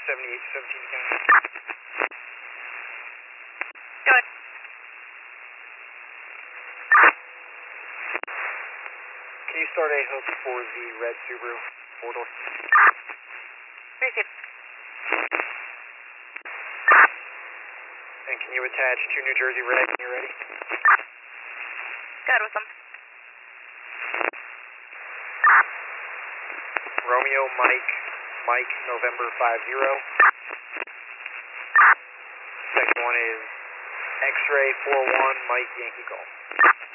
7817 County. Go ahead. Can you start a hook for the red Subaru 4-door? Receive. And can you attach to New Jersey Red when you're ready? Go ahead with them. Romeo Mike November 50. Second one is X-Ray 41 Mike Yankee Golf.